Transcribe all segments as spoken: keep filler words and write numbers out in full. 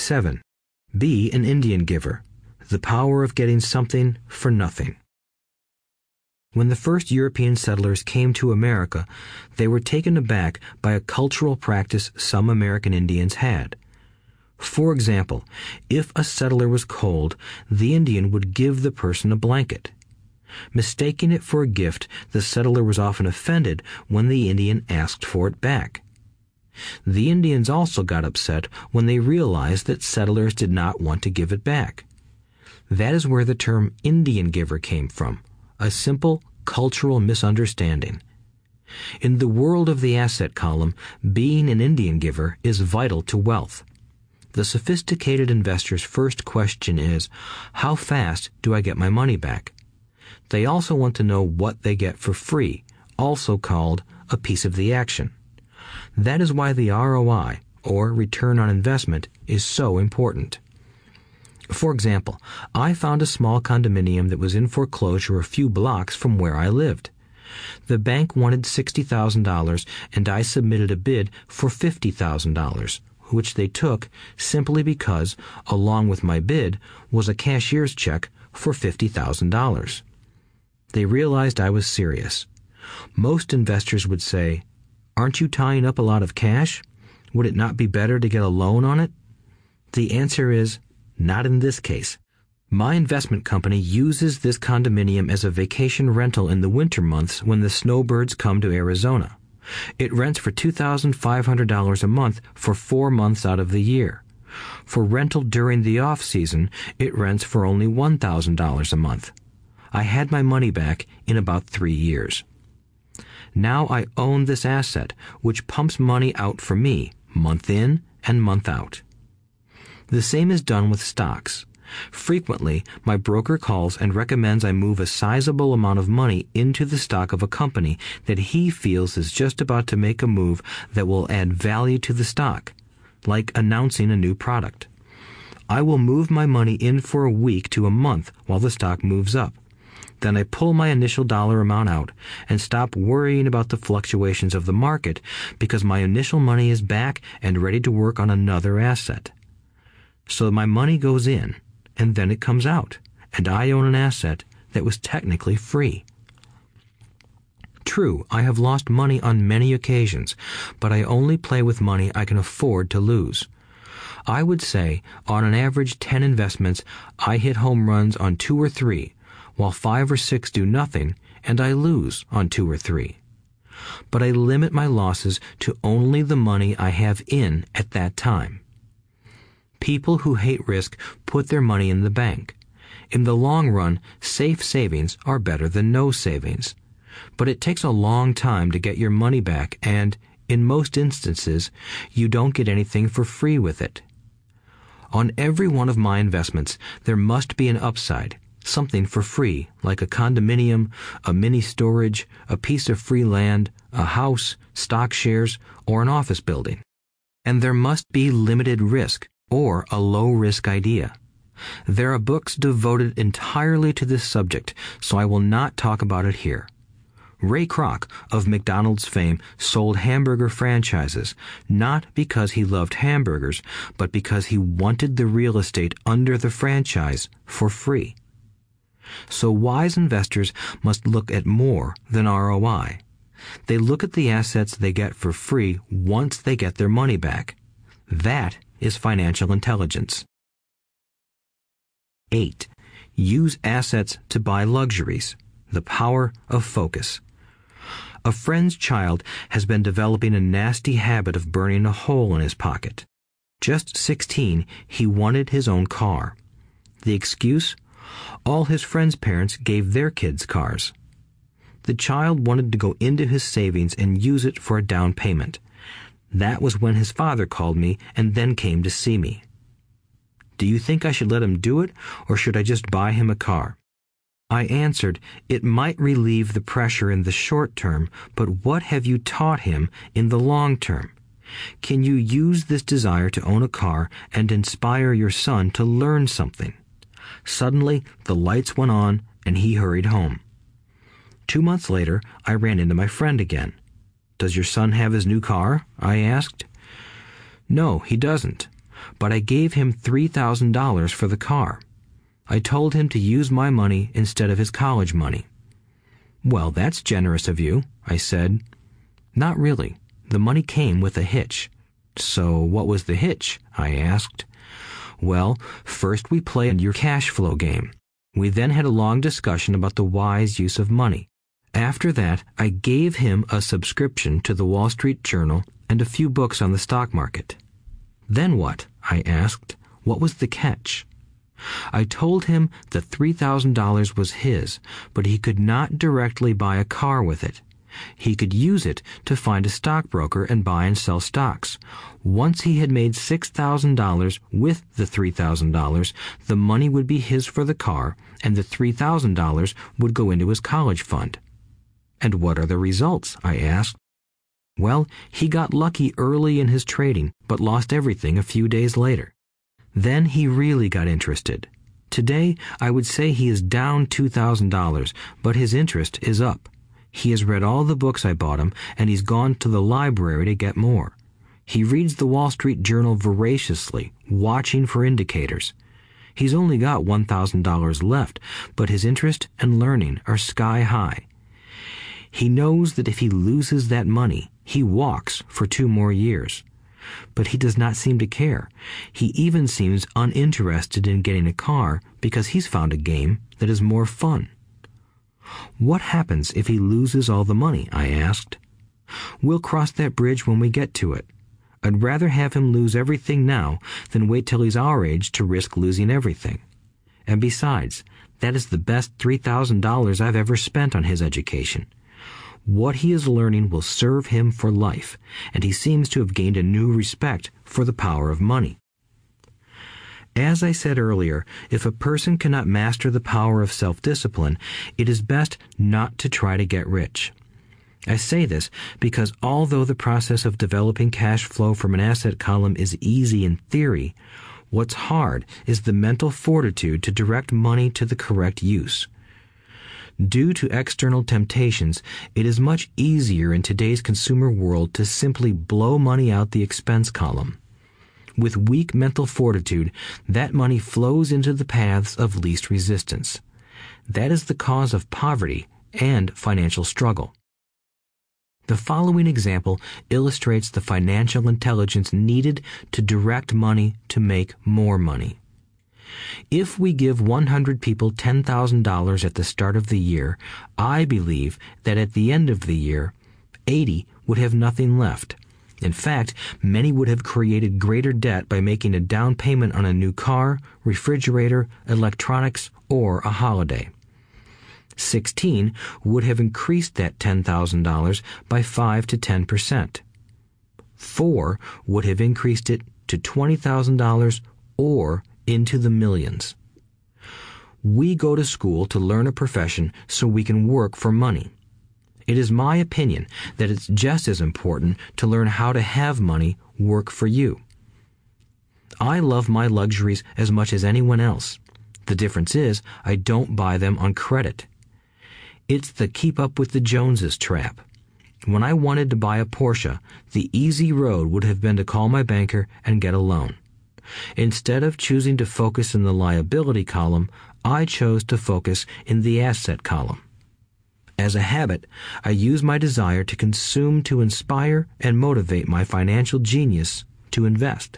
Seven. Be an Indian giver. The power of getting something for nothing. When the first European settlers came to America, they were taken aback by a cultural practice some American Indians had. For example, if a settler was cold, the Indian would give the person a blanket. Mistaking it for a gift, the settler was often offended when the Indian asked for it back. The Indians also got upset when they realized that settlers did not want to give it back. That is where the term Indian giver came from, a simple cultural misunderstanding. In the world of the asset column, being an Indian giver is vital to wealth. The sophisticated investor's first question is, how fast do I get my money back? They also want to know what they get for free, also called a piece of the action. That is why the R O I, or return on investment, is so important. For example, I found a small condominium that was in foreclosure a few blocks from where I lived. The bank wanted sixty thousand dollars and I submitted a bid for fifty thousand dollars, which they took simply because, along with my bid, was a cashier's check for fifty thousand dollars. They realized I was serious. Most investors would say, "Aren't you tying up a lot of cash? Would it not be better to get a loan on it?" The answer is, not in this case. My investment company uses this condominium as a vacation rental in the winter months when the snowbirds come to Arizona. It rents for two thousand five hundred dollars a month for four months out of the year. For rental during the off-season, it rents for only one thousand dollars a month. I had my money back in about three years. Now I own this asset, which pumps money out for me, month in and month out. The same is done with stocks. Frequently, my broker calls and recommends I move a sizable amount of money into the stock of a company that he feels is just about to make a move that will add value to the stock, like announcing a new product. I will move my money in for a week to a month while the stock moves up. Then I pull my initial dollar amount out and stop worrying about the fluctuations of the market because my initial money is back and ready to work on another asset. So my money goes in, and then it comes out, and I own an asset that was technically free. True, I have lost money on many occasions, but I only play with money I can afford to lose. I would say, on an average ten investments, I hit home runs on two or three, while five or six do nothing, and I lose on two or three. But I limit my losses to only the money I have in at that time. People who hate risk put their money in the bank. In the long run, safe savings are better than no savings. But it takes a long time to get your money back, and, in most instances, you don't get anything for free with it. On every one of my investments, there must be an upside, something for free, like a condominium, a mini storage, a piece of free land, a house, stock shares, or an office building. And there must be limited risk, or a low-risk idea. There are books devoted entirely to this subject, so I will not talk about it here. Ray Kroc, of McDonald's fame, sold hamburger franchises, not because he loved hamburgers, but because he wanted the real estate under the franchise for free. So wise investors must look at more than R O I. They look at the assets they get for free once they get their money back. That is financial intelligence. Eight. Use assets to buy luxuries. The power of focus. A friend's child has been developing a nasty habit of burning a hole in his pocket. Just sixteen, he wanted his own car. The excuse? All his friends' parents gave their kids cars. The child wanted to go into his savings and use it for a down payment. That was when his father called me and then came to see me. Do you think I should let him do it, or should I just buy him a car? I answered, it might relieve the pressure in the short term, but what have you taught him in the long term? Can you use this desire to own a car and inspire your son to learn something? Suddenly, the lights went on and he hurried home. Two months later, I ran into my friend again. Does your son have his new car? I asked. No, he doesn't. but I gave him three thousand dollars for the car. I told him to use my money instead of his college money. "Well, that's generous of you," I said. "Not really. The money came with a hitch." "So what was the hitch?" I asked. "Well, first we played your cash flow game. We then had a long discussion about the wise use of money. After that, I gave him a subscription to the Wall Street Journal and a few books on the stock market." "Then what?" I asked. "What was the catch?" I told him that three thousand dollars was his, but he could not directly buy a car with it. He could use it to find a stockbroker and buy and sell stocks. Once he had made six thousand dollars with the three thousand dollars, the money would be his for the car, and the three thousand dollars would go into his college fund. "And what are the results?" I asked. "Well, he got lucky early in his trading, but lost everything a few days later. Then he really got interested. Today, I would say he is down two thousand dollars, but his interest is up. He has read all the books I bought him, and he's gone to the library to get more. He reads the Wall Street Journal voraciously, watching for indicators. He's only got one thousand dollars left, but his interest and learning are sky high. He knows that if he loses that money, he walks for two more years. But he does not seem to care. He even seems uninterested in getting a car because he's found a game that is more fun." "What happens if he loses all the money?" I asked. "We'll cross that bridge when we get to it. I'd rather have him lose everything now than wait till he's our age to risk losing everything. And besides, that is the best three thousand dollars I've ever spent on his education. What he is learning will serve him for life, and he seems to have gained a new respect for the power of money." As I said earlier, if a person cannot master the power of self-discipline, it is best not to try to get rich. I say this because although the process of developing cash flow from an asset column is easy in theory, what's hard is the mental fortitude to direct money to the correct use. Due to external temptations, it is much easier in today's consumer world to simply blow money out the expense column. With weak mental fortitude, that money flows into the paths of least resistance. That is the cause of poverty and financial struggle. The following example illustrates the financial intelligence needed to direct money to make more money. If we give one hundred people ten thousand dollars at the start of the year, I believe that at the end of the year, eighty would have nothing left. In fact, many would have created greater debt by making a down payment on a new car, refrigerator, electronics, or a holiday. sixteen would have increased that ten thousand dollars by five to ten percent. four would have increased it to twenty thousand dollars or into the millions. We go to school to learn a profession so we can work for money. It is my opinion that it's just as important to learn how to have money work for you. I love my luxuries as much as anyone else. The difference is I don't buy them on credit. It's the keep up with the Joneses trap. When I wanted to buy a Porsche, the easy road would have been to call my banker and get a loan. Instead of choosing to focus in the liability column, I chose to focus in the asset column. As a habit, I use my desire to consume to inspire and motivate my financial genius to invest.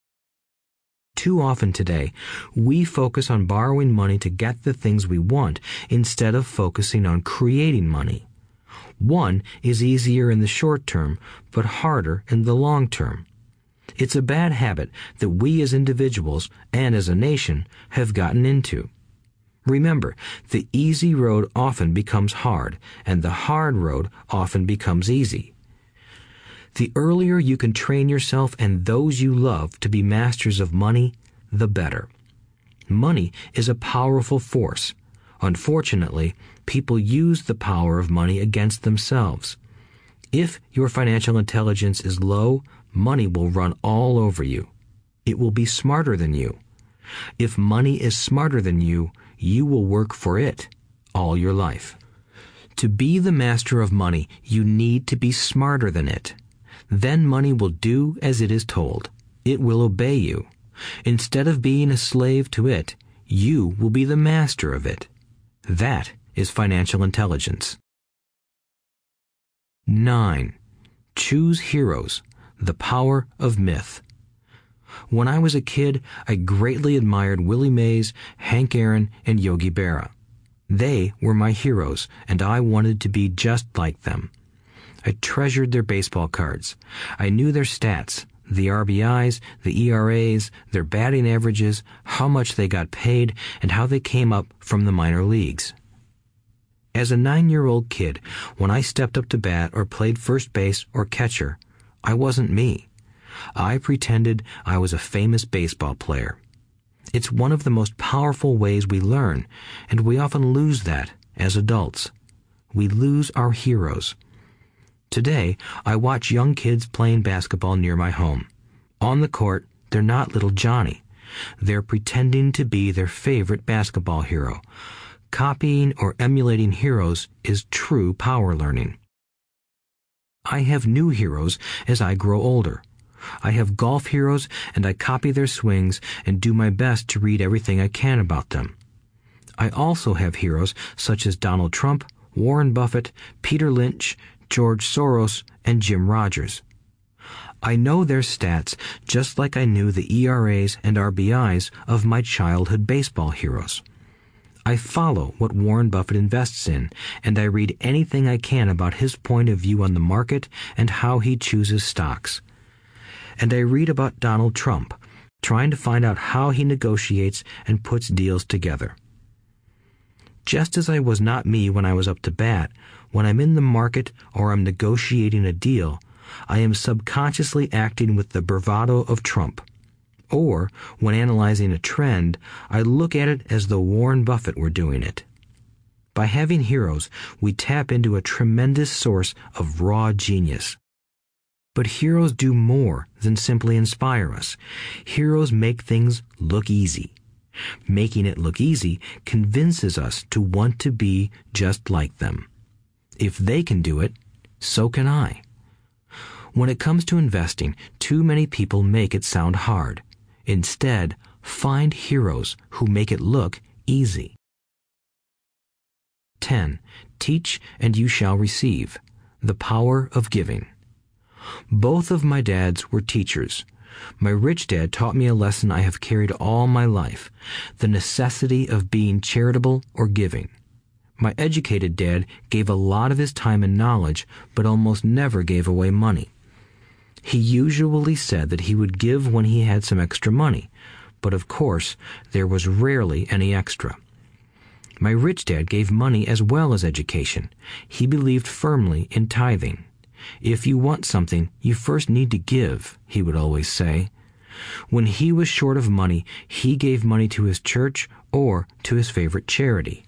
Too often today, we focus on borrowing money to get the things we want instead of focusing on creating money. One is easier in the short term, but harder in the long term. It's a bad habit that we as individuals and as a nation have gotten into. Remember, the easy road often becomes hard, and the hard road often becomes easy. The earlier you can train yourself and those you love to be masters of money, the better. Money is a powerful force. Unfortunately, people use the power of money against themselves. If your financial intelligence is low, money will run all over you. It will be smarter than you. If money is smarter than you, you will work for it all your life. To be the master of money, you need to be smarter than it. Then money will do as it is told. It will obey you. Instead of being a slave to it, you will be the master of it. That is financial intelligence. nine. Choose heroes. The power of myth. When I was a kid, I greatly admired Willie Mays, Hank Aaron, and Yogi Berra. They were my heroes, and I wanted to be just like them. I treasured their baseball cards. I knew their stats, the R B Is, the E R As, their batting averages, how much they got paid, and how they came up from the minor leagues. As a nine-year-old kid, when I stepped up to bat or played first base or catcher, I wasn't me. I pretended I was a famous baseball player. It's one of the most powerful ways we learn, and we often lose that as adults. We lose our heroes. Today, I watch young kids playing basketball near my home. On the court, they're not little Johnny. They're pretending to be their favorite basketball hero. Copying or emulating heroes is true power learning. I have new heroes as I grow older. I have golf heroes, and I copy their swings and do my best to read everything I can about them. I also have heroes such as Donald Trump, Warren Buffett, Peter Lynch, George Soros, and Jim Rogers. I know their stats just like I knew the E R As and R B Is of my childhood baseball heroes. I follow what Warren Buffett invests in, and I read anything I can about his point of view on the market and how he chooses stocks. And I read about Donald Trump, trying to find out how he negotiates and puts deals together. Just as I was not me when I was up to bat, when I'm in the market or I'm negotiating a deal, I am subconsciously acting with the bravado of Trump. Or, when analyzing a trend, I look at it as though Warren Buffett were doing it. By having heroes, we tap into a tremendous source of raw genius. But heroes do more than simply inspire us. Heroes make things look easy. Making it look easy convinces us to want to be just like them. If they can do it, so can I. When it comes to investing, too many people make it sound hard. Instead, find heroes who make it look easy. ten. Teach and you shall receive. The power of giving. Both of my dads were teachers. My rich dad taught me a lesson I have carried all my life, the necessity of being charitable or giving. My educated dad gave a lot of his time and knowledge, but almost never gave away money. He usually said that he would give when he had some extra money, but of course, there was rarely any extra. My rich dad gave money as well as education. He believed firmly in tithing. If you want something, you first need to give, he would always say. When he was short of money, he gave money to his church or to his favorite charity.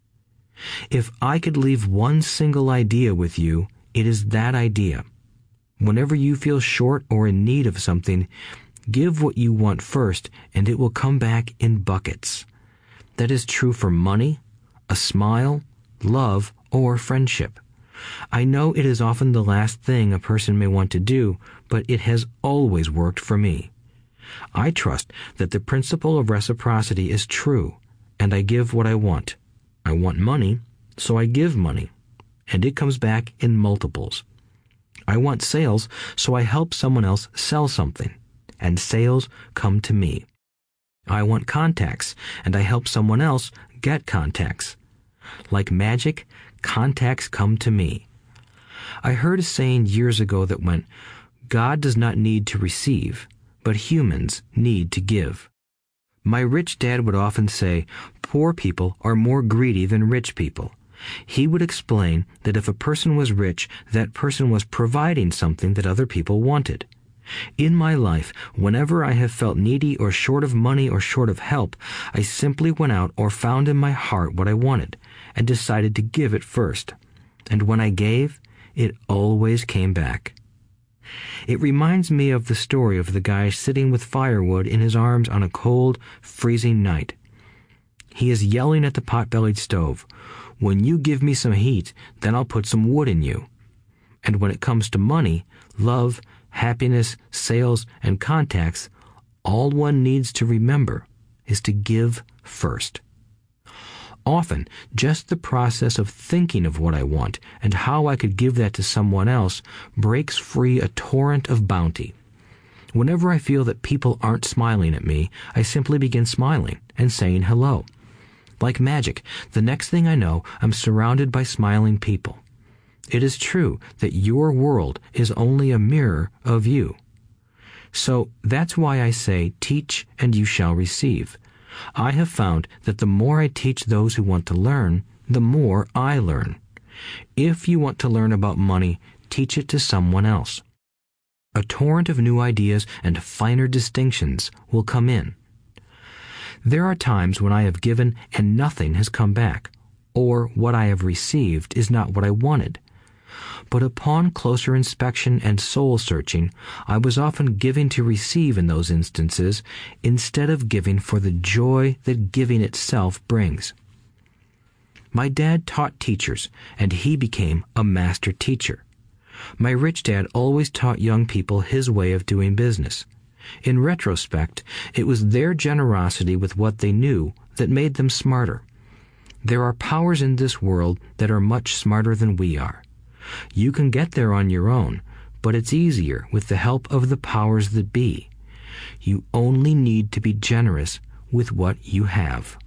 If I could leave one single idea with you, it is that idea. Whenever you feel short or in need of something, give what you want first, and it will come back in buckets. That is true for money, a smile, love, or friendship. I know it is often the last thing a person may want to do, but it has always worked for me. I trust that the principle of reciprocity is true, and I give what I want. I want money, so I give money, and it comes back in multiples. I want sales, so I help someone else sell something, and sales come to me. I want contacts, and I help someone else get contacts. Like magic, contacts come to me. I heard a saying years ago that went, God does not need to receive, but humans need to give. My rich dad would often say, poor people are more greedy than rich people. He would explain that if a person was rich, that person was providing something that other people wanted. In my life, whenever I have felt needy or short of money or short of help, I simply went out or found in my heart what I wanted and decided to give it first. And when I gave, it always came back. It reminds me of the story of the guy sitting with firewood in his arms on a cold, freezing night. He is yelling at the pot-bellied stove, "When you give me some heat, then I'll put some wood in you." And when it comes to money, love, happiness, sales, and contacts, all one needs to remember is to give first. Often, just the process of thinking of what I want and how I could give that to someone else breaks free a torrent of bounty. Whenever I feel that people aren't smiling at me, I simply begin smiling and saying hello. Like magic, the next thing I know, I'm surrounded by smiling people. It is true that your world is only a mirror of you. So that's why I say, teach and you shall receive. I have found that the more I teach those who want to learn, the more I learn. If you want to learn about money, teach it to someone else. A torrent of new ideas and finer distinctions will come in. There are times when I have given and nothing has come back, or what I have received is not what I wanted. But upon closer inspection and soul-searching, I was often giving to receive in those instances, instead of giving for the joy that giving itself brings. My dad taught teachers, and he became a master teacher. My rich dad always taught young people his way of doing business. In retrospect, it was their generosity with what they knew that made them smarter. There are powers in this world that are much smarter than we are. You can get there on your own, but it's easier with the help of the powers that be. You only need to be generous with what you have.